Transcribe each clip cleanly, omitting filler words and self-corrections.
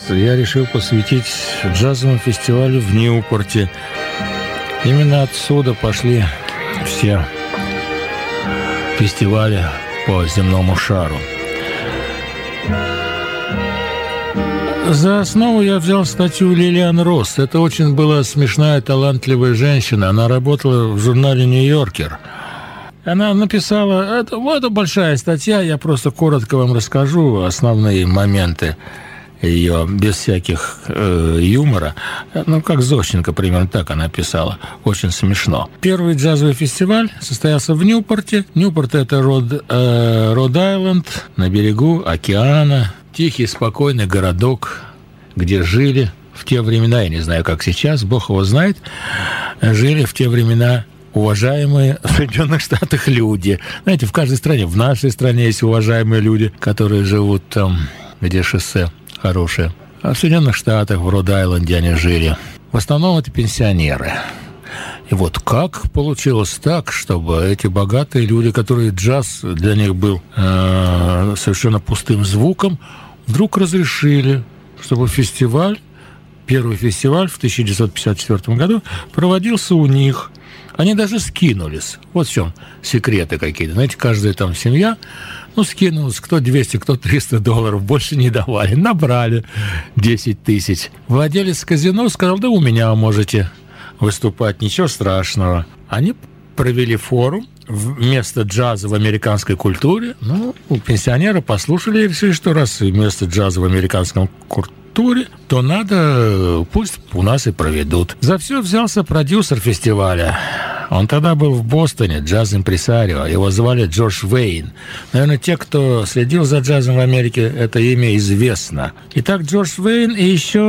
Я решил посвятить джазовому фестивалю в Ньюпорте. Именно отсюда пошли все фестивали по земному шару. За основу я взял статью Лилиан Росс. Это очень была смешная, талантливая женщина. Она работала в журнале «Нью-Йоркер». Она написала... Это большая статья, я просто коротко вам расскажу основные моменты ее, без всяких юмора. Как Зощенко, примерно так она писала. Очень смешно. Первый джазовый фестиваль состоялся в Ньюпорте. Ньюпорт – это Род-Айленд, на берегу океана. Тихий, спокойный городок, где жили в те времена, я не знаю, как сейчас, Бог его знает, жили в те времена уважаемые в Соединенных Штатах люди. Знаете, в каждой стране, в нашей стране есть уважаемые люди, которые живут там, где шоссе хорошее. А в Соединенных Штатах, в Род-Айленде они жили. В основном это пенсионеры. И вот как получилось так, чтобы эти богатые люди, которые джаз для них был совершенно пустым звуком, вдруг разрешили, чтобы фестиваль, первый фестиваль в 1954 году проводился у них. Они даже скинулись. Вот в чем секреты какие-то. Знаете, каждая там семья, скинулась, кто 200, кто $300, больше не давали. Набрали 10 тысяч. Владелец казино сказал, да у меня можете выступать, ничего страшного. Они провели форум вместо джаза в американской культуре. Пенсионеры послушали и решили, что раз вместо джаза в американской культуре, то надо, пусть у нас и проведут. За все взялся продюсер фестиваля. Он тогда был в Бостоне, джаз-импресарио. Его звали Джордж Вейн. Наверное, те, кто следил за джазом в Америке, это имя известно. Итак, Джордж Вейн и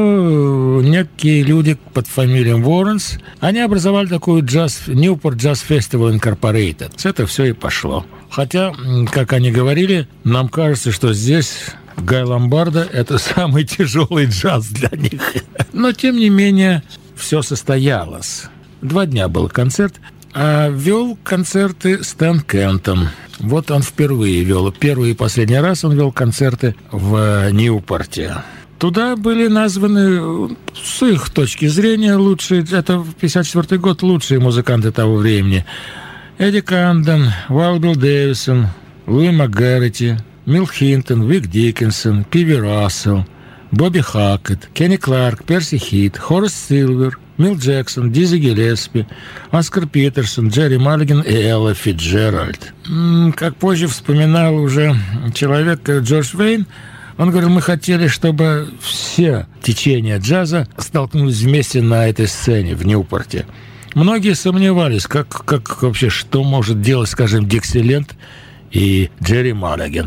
еще некие люди под фамилией Уорренс, они образовали такую Newport Jazz Festival Incorporated. С этого все и пошло. Хотя, как они говорили, нам кажется, что здесь Гай Ломбардо – это самый тяжелый джаз для них. Но, тем не менее, все состоялось. 2 дня был концерт, а вел концерты Стэн Кентон. Вот он впервые вел. Первый и последний раз он вел концерты в Ньюпорте. Туда были названы, с их точки зрения, лучшие, это 1954 год, лучшие музыканты того времени. Эдди Канден, Уайлд Билл Дэвисон, Луи МакГеррити, Мил Хинтон, Вик Диккенсон, Пиви Рассел, Бобби Хакет, Кенни Кларк, Перси Хит, Хорас Силвер, Мил Джексон, Дизи Гиллеспи, Оскар Питерсон, Джерри Маллиган и Элла Фитджеральд. Как позже вспоминал уже человек Джордж Вейн, он говорил, мы хотели, чтобы все течения джаза столкнулись вместе на этой сцене в Ньюпорте. Многие сомневались, как вообще, что может делать, скажем, Диксиленд и Джерри Маллиган.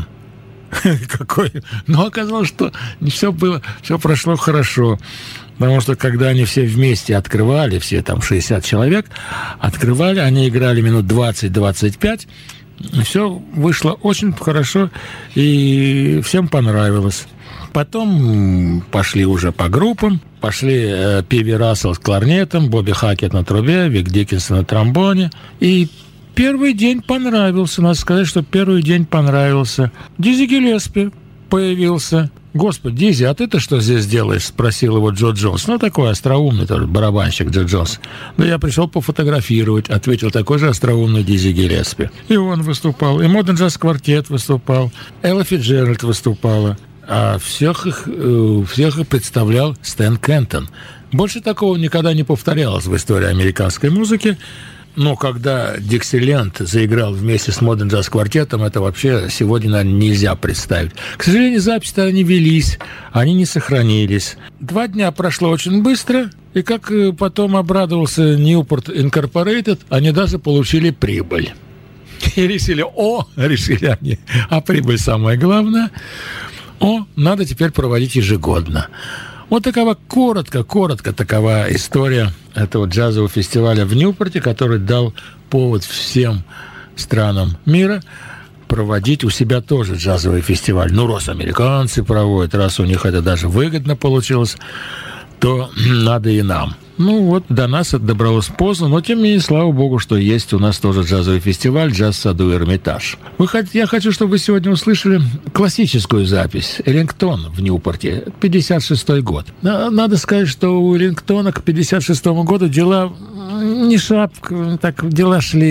Но оказалось, что все прошло хорошо. Потому что когда они все вместе открывали, все там 60 человек, открывали, они играли минут 20-25, все вышло очень хорошо, и всем понравилось. Потом пошли уже по группам, пошли Пиви Рассел с кларнетом, Бобби Хакет на трубе, Вик Диккенсон на тромбоне, и первый день понравился, надо сказать, что первый день понравился. Дизи Гиллеспи появился. «Господи, Дизи, а ты-то что здесь делаешь?» – спросил его Джо Джонс. Такой остроумный тоже барабанщик Джо Джонс. «Да я пришел пофотографировать», – ответил такой же остроумный Дизи Гиллеспи. И он выступал, и Модерн Джаз Квартет выступал, Элла Фитджеральд выступала. А всех их представлял Стэн Кентон. Больше такого никогда не повторялось в истории американской музыки. Но когда Диксиленд заиграл вместе с Модерн Джаз Квартетом, это вообще сегодня, наверное, нельзя представить. К сожалению, записи-то они велись, они не сохранились. 2 дня прошло очень быстро, и как потом обрадовался Newport Incorporated, они даже получили прибыль. И решили они, а прибыль самое главное, надо теперь проводить ежегодно. Вот такова коротко такова история этого джазового фестиваля в Ньюпорте, который дал повод всем странам мира проводить у себя тоже джазовый фестиваль. Раз американцы проводят, раз у них это даже выгодно получилось, то надо и нам. Ну вот, до нас это добралось поздно, но тем не менее, слава богу, что есть у нас тоже джазовый фестиваль «Джаз в саду Эрмитаж». Я хочу, чтобы вы сегодня услышали классическую запись «Эллингтон» в Ньюпорте, 56-й год. Надо сказать, что у Эллингтона к 56-му году дела не шапка, так дела шли,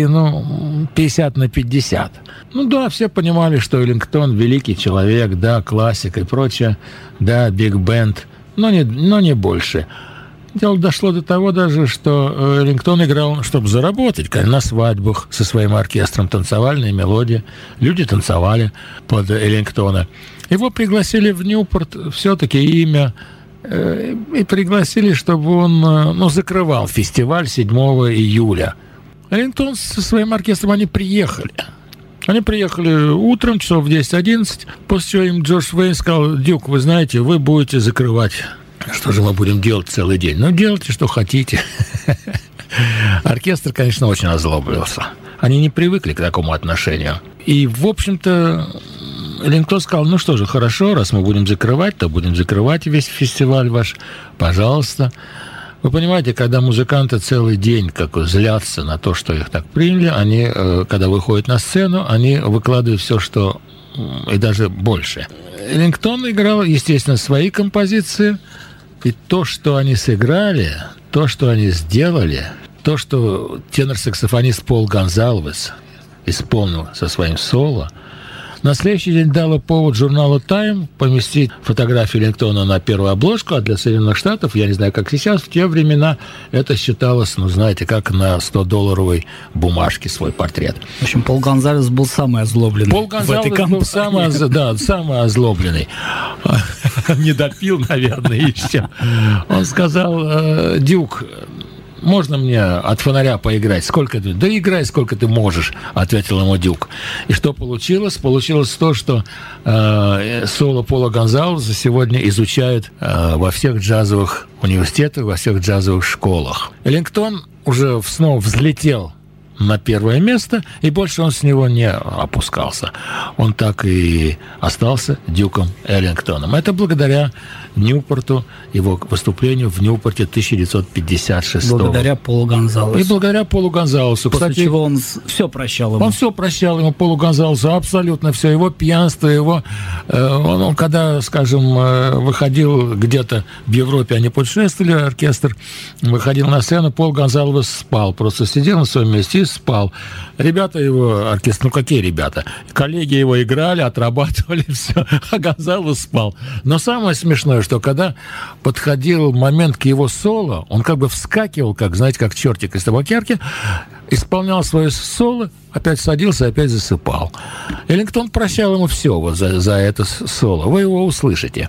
50/50. Ну да, все понимали, что Эллингтон великий человек, да, классик и прочее, да, биг-бенд, но не больше. Дело дошло до того даже, что Эллингтон играл, чтобы заработать, на свадьбах со своим оркестром, танцевальные мелодии. Люди танцевали под Эллингтона. Его пригласили в Ньюпорт, все-таки имя, и пригласили, чтобы он закрывал фестиваль 7 июля. Эллингтон со своим оркестром, они приехали. Они приехали утром, часов в 10-11, после чего им Джордж Вейн сказал: «Дюк, вы знаете, вы будете закрывать. Что же мы будем делать целый день? Ну, делайте, что хотите». Оркестр, конечно, очень озлоблился. Они не привыкли к такому отношению. И, в общем-то, Эллингтон сказал: ну что же, хорошо, раз мы будем закрывать, то будем закрывать весь фестиваль ваш. Пожалуйста. Вы понимаете, когда музыканты целый день злятся на то, что их так приняли, они, когда выходят на сцену, они выкладывают все, что... и даже больше. Эллингтон играл, естественно, свои композиции, и то, что они сыграли, то, что они сделали, то, что тенор-саксофонист Пол Гонсалвес исполнил со своим соло, на следующий день дало повод журналу «Тайм» поместить фотографию Эллингтона на первую обложку, а для Соединенных Штатов, я не знаю, как сейчас, в те времена это считалось, знаете, как на 100-долларовой бумажке свой портрет. В общем, Пол Гонсалвес был самый озлобленный. Пол Гонсалвес был самый озлобленный. Не допил, наверное, еще. Он сказал: «Дюк, можно мне от фонаря поиграть? Сколько ты?» «Да играй, сколько ты можешь», — ответил ему Дюк. И что получилось? Получилось то, что соло Пола Гонсалвеса сегодня изучают во всех джазовых университетах, во всех джазовых школах. Эллингтон уже снова взлетел на первое место, и больше он с него не опускался. Он так и остался Дюком Эллингтоном. Это благодаря Ньюпорту, его выступлению в Ньюпорте 1956 года. Благодаря Полу Гонсалвесу. И благодаря Полу Гонсалвесу. После чего он все прощал ему. Он все прощал ему, Полу Гонсалвесу, абсолютно все. Его пьянство, его... Он когда, скажем, выходил где-то в Европе, они путешествовали, оркестр, выходил на сцену, Пол Гонсалвес спал. Просто сидел на своем месте и спал. Ребята его, оркестр, какие ребята? Коллеги его играли, отрабатывали все, а Гонсалвес спал. Но самое смешное, что когда подходил момент к его соло, он вскакивал, знаете, как чертик из табакерки, исполнял свое соло, опять садился, опять засыпал. Эллингтон прощал ему все за это соло. Вы его услышите.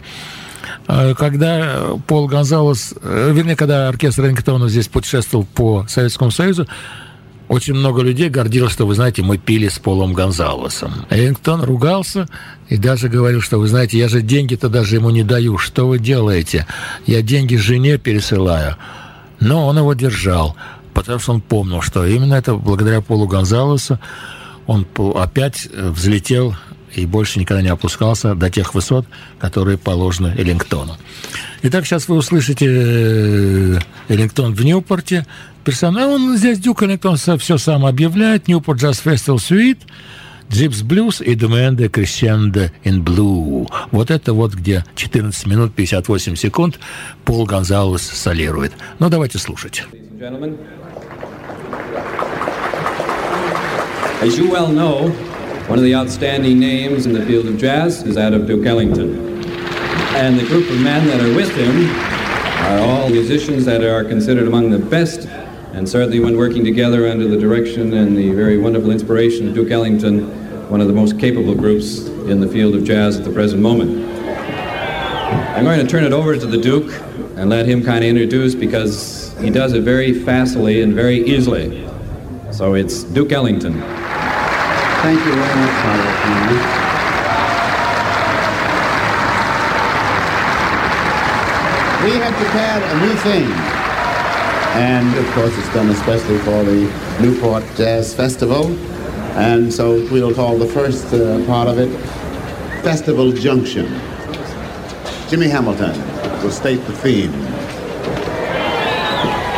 Когда Пол Гонсалвес, когда оркестр Эллингтона здесь путешествовал по Советскому Союзу, очень много людей гордилось, что, вы знаете, мы пили с Полом Гонсалвесом. Эллингтон ругался и даже говорил, что, вы знаете, я же деньги-то даже ему не даю. Что вы делаете? Я деньги жене пересылаю. Но он его держал, потому что он помнил, что именно это благодаря Полу Гонсалвесу он опять взлетел и больше никогда не опускался до тех высот, которые положены Эллингтону. Итак, сейчас вы услышите Эллингтон в Ньюпорте. Он здесь, Дюк Эллингтон, все сам объявляет. Ньюпорт Джаз Фестивал Суит, Джипс Блюз и Думенде Крещендо ин Блу. Вот это где 14 минут 58 секунд Пол Гонсалвес солирует. Ну, давайте слушать. As you well know, one of the outstanding names in the field of jazz is that of Duke Ellington. And the group of men that are with him are all musicians that are considered among the best, and certainly when working together under the direction and the very wonderful inspiration of Duke Ellington, one of the most capable groups in the field of jazz at the present moment. I'm going to turn it over to the Duke and let him kind of introduce, because he does it very facilely and very easily. So it's Duke Ellington. Thank you very much, Father. We have prepared a new thing, and of course it's done especially for the Newport Jazz Festival, and so we'll call the first part of it Festival Junction. Jimmy Hamilton will state the theme.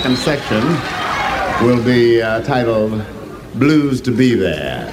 second section will be titled Blues to Be There.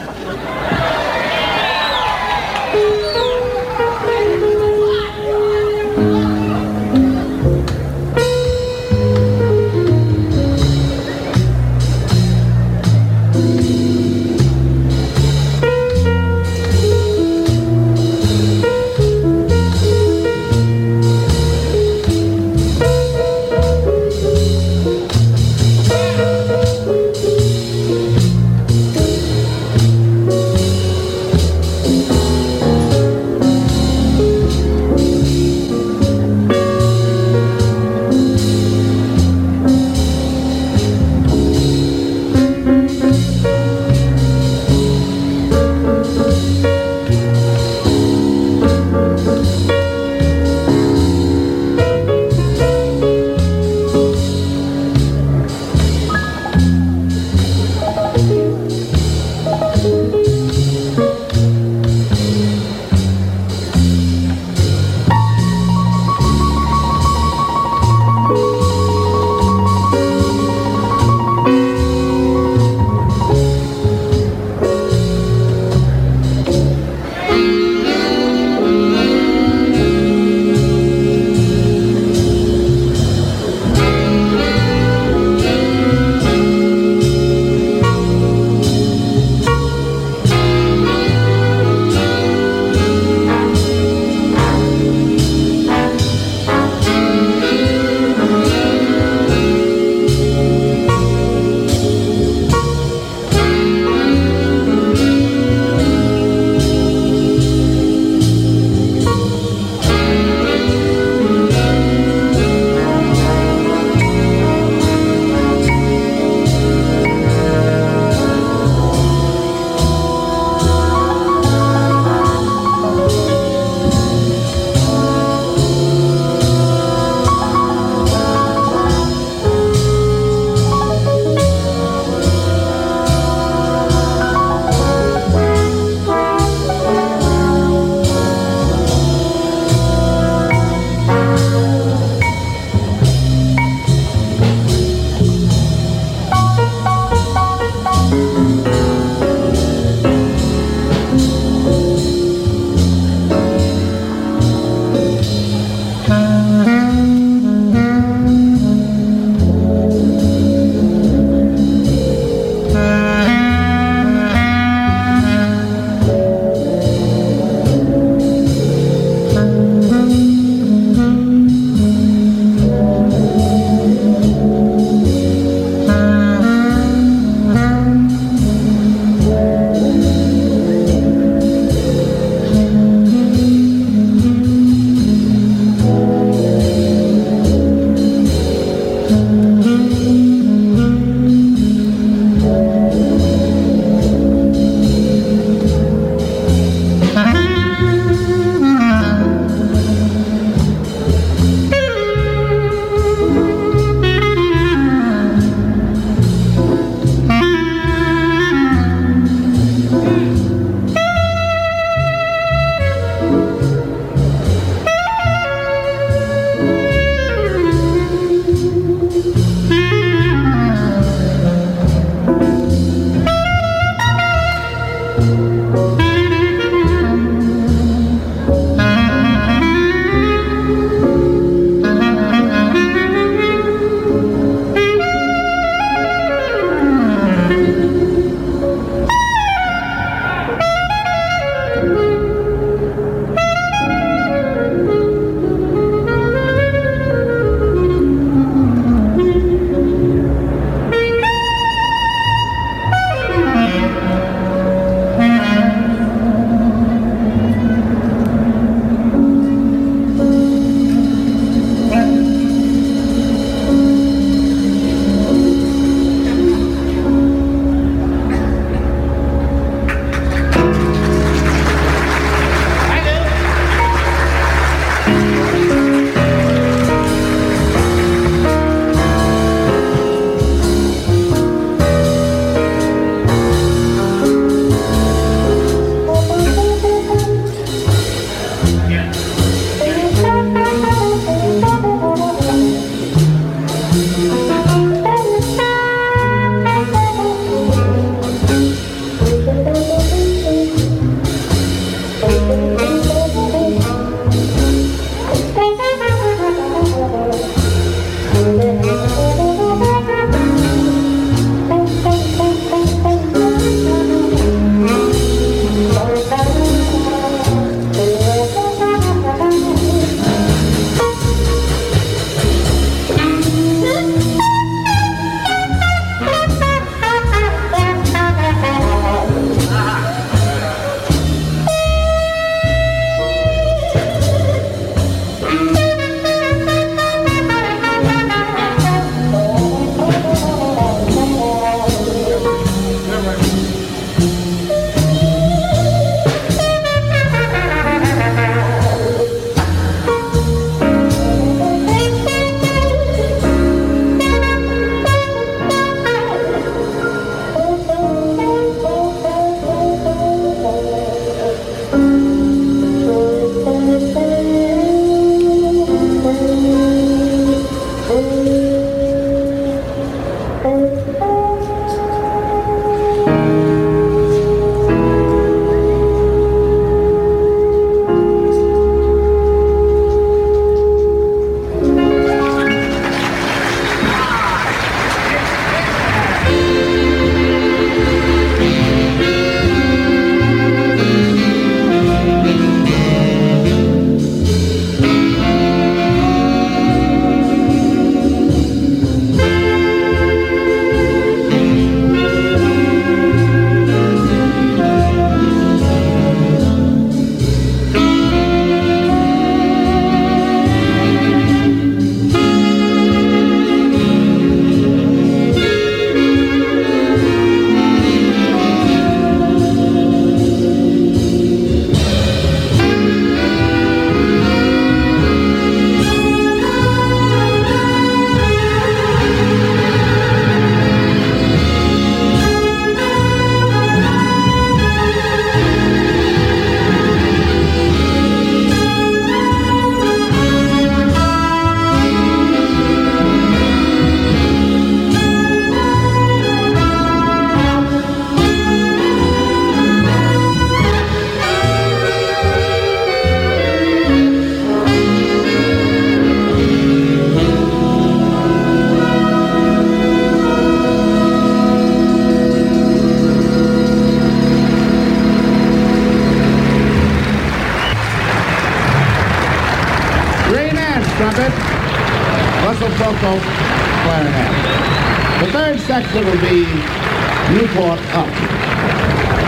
Prokop, clarinet. The third section will be Newport up.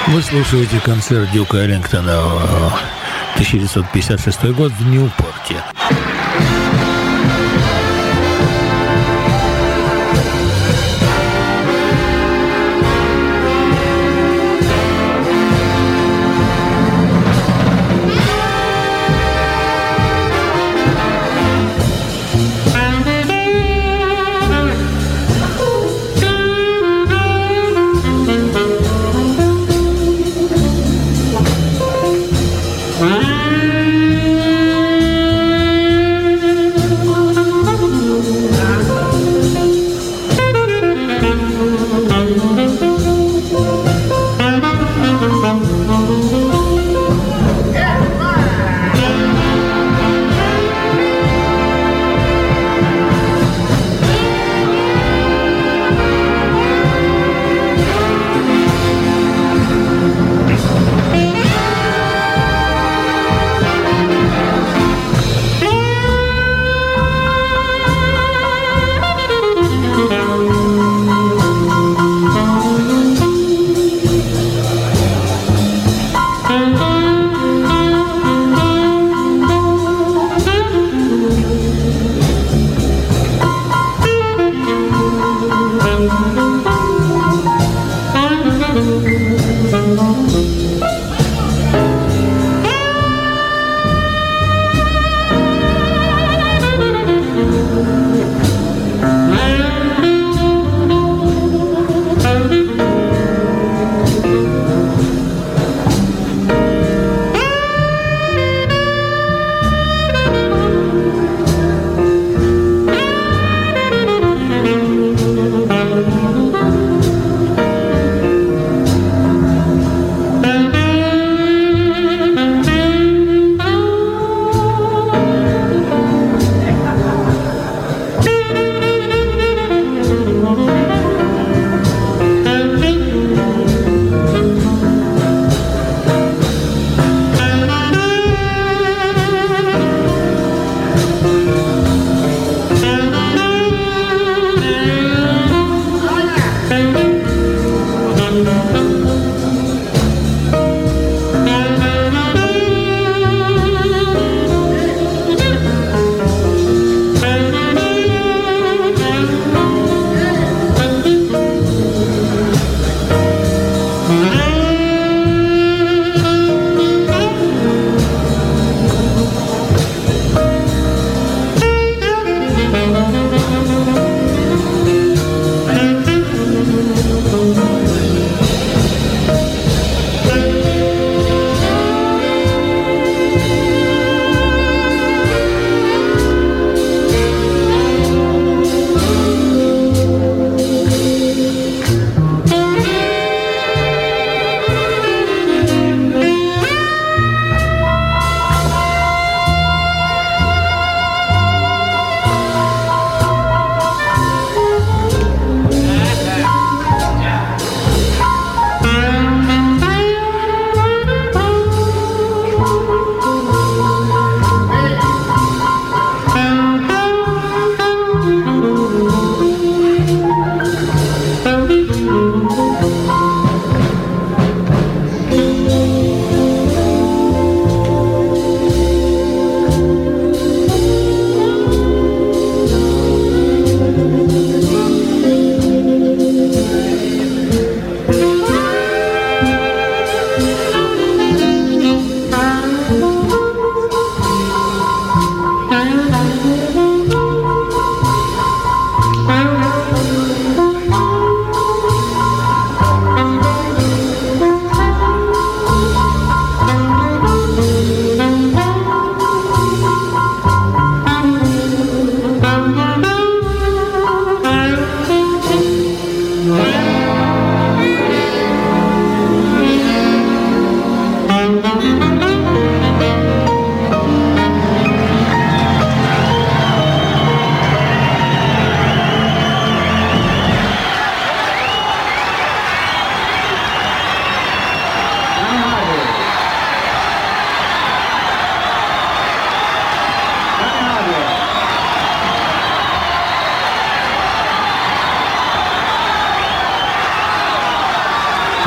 Вы слушаете концерт Дюка Эллингтона, 1956 год в Ньюпорте.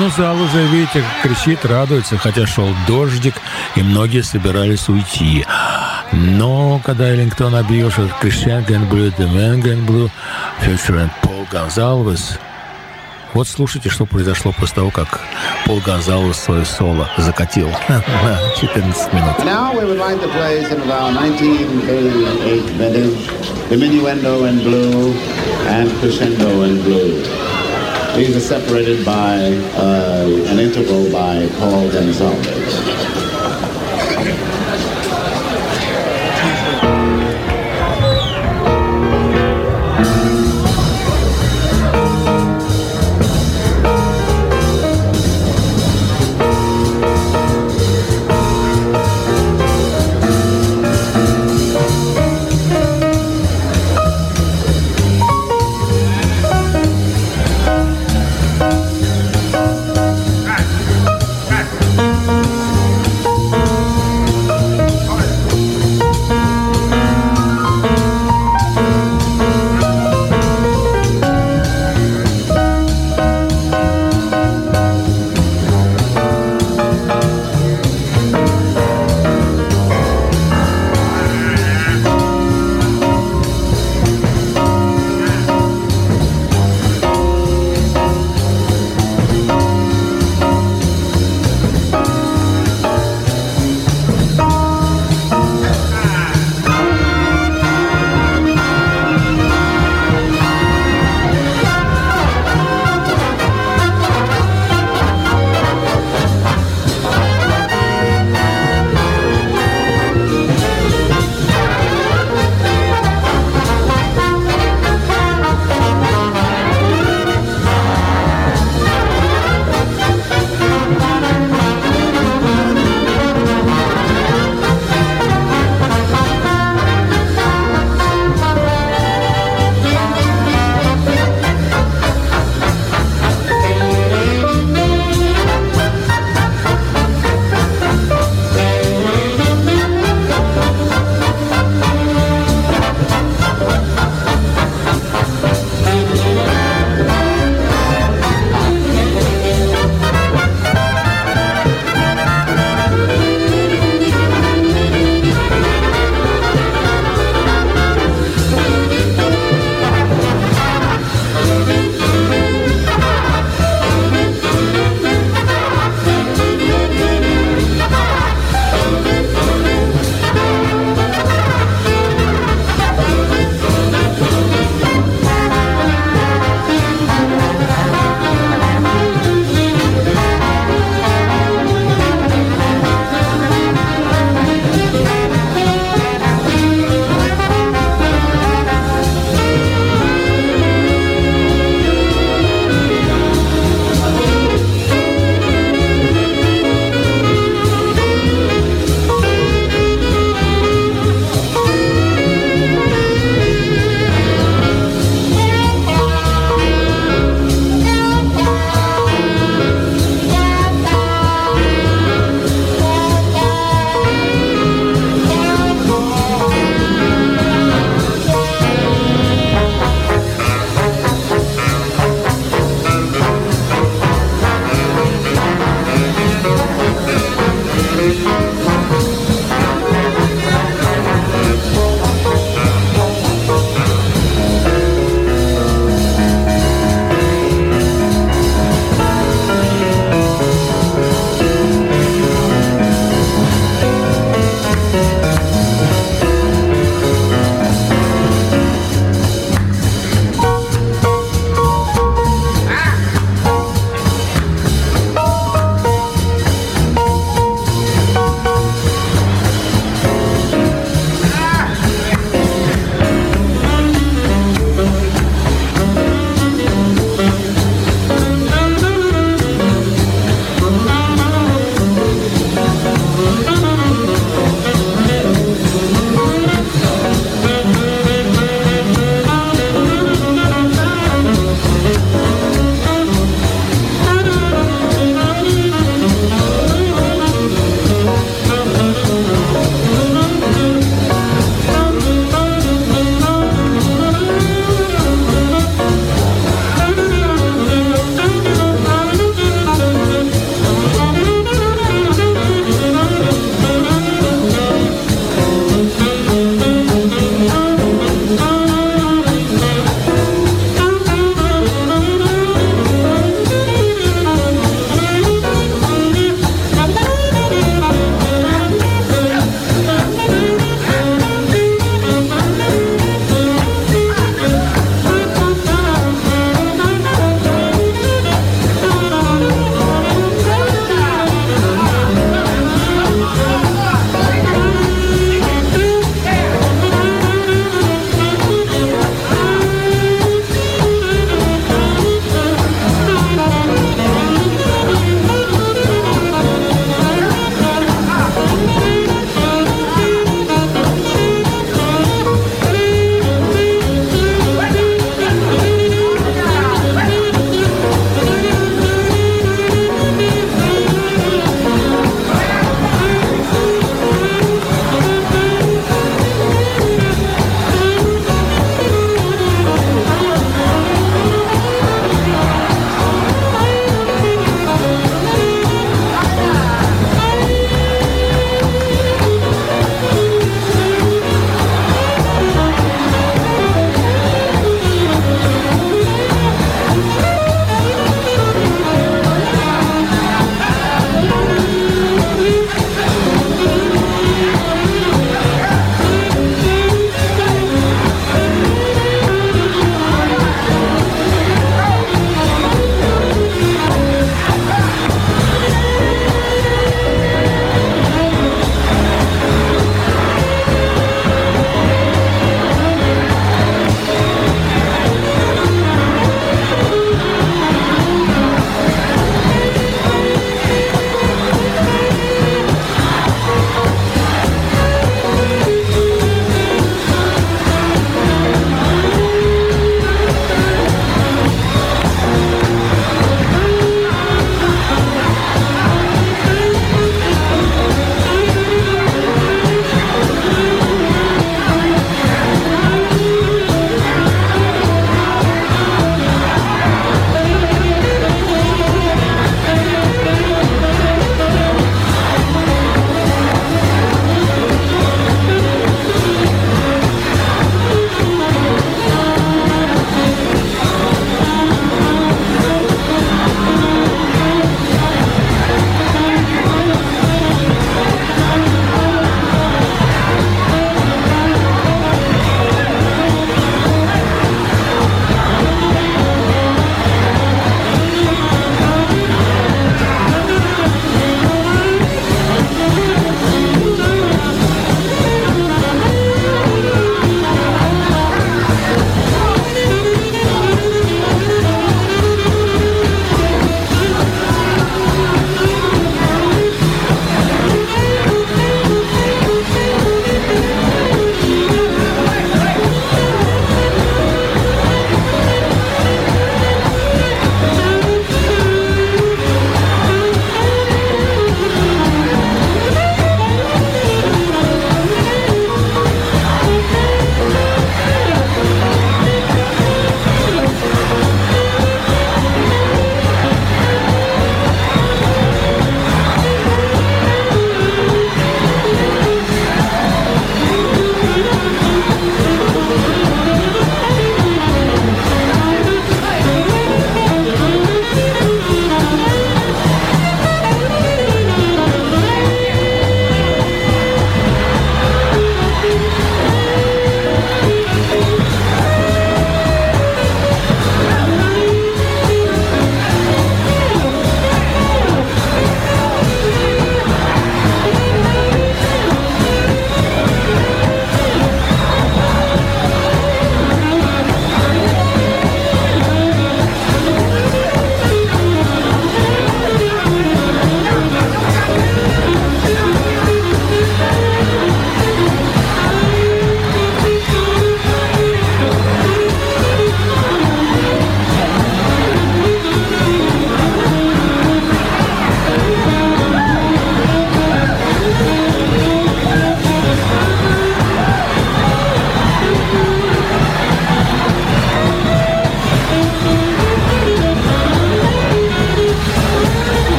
Ну, зал уже, видите, кричит, радуется, хотя шел дождик, и многие собирались уйти. Но когда Эллингтон объявил, что Christian Gainsbourg, The Man Gainsbourg, featuring Paul Gonsalves, вот слушайте, что произошло после того, как Пол Гонсалвес свое соло закатил на 14 минут. Now we would like to play some of our 1938 vintage, Diminuendo in blue and Crescendo in blue. These are separated by an interval by Paul Gonsalves.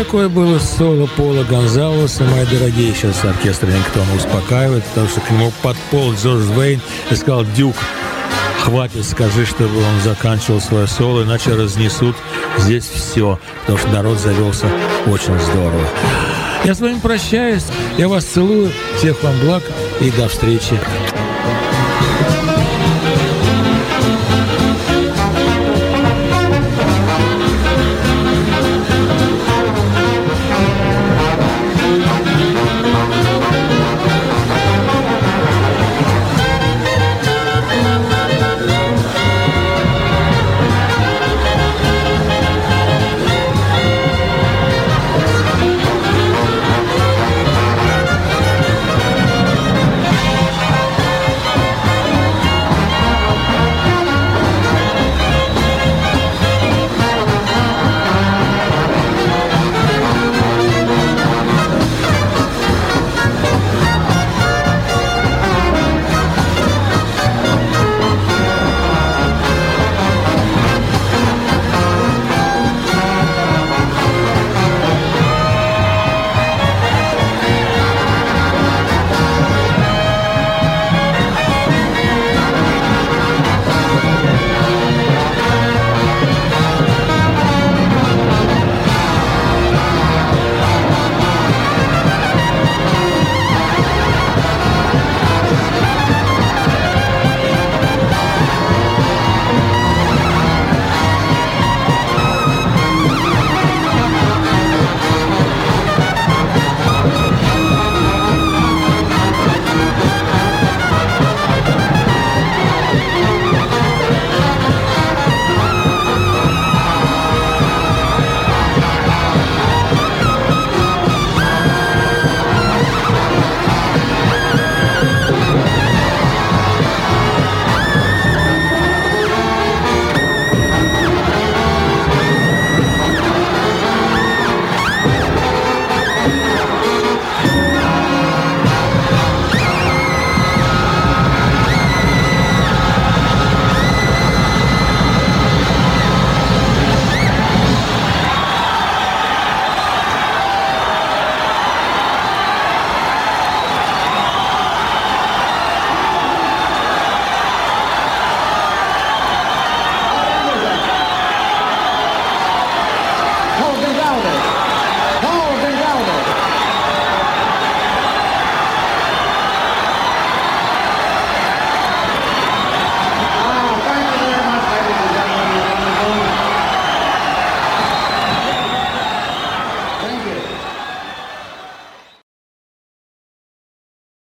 такое было соло Пола Гонзалеса. Мои дорогие, сейчас оркестр Рингтона успокаивает, потому что к нему подполз Джордж Вейн и сказал: Дюк, хватит, скажи, чтобы он заканчивал свое соло, иначе разнесут здесь все, потому что народ завелся очень здорово. Я с вами прощаюсь, я вас целую, всех вам благ и до встречи.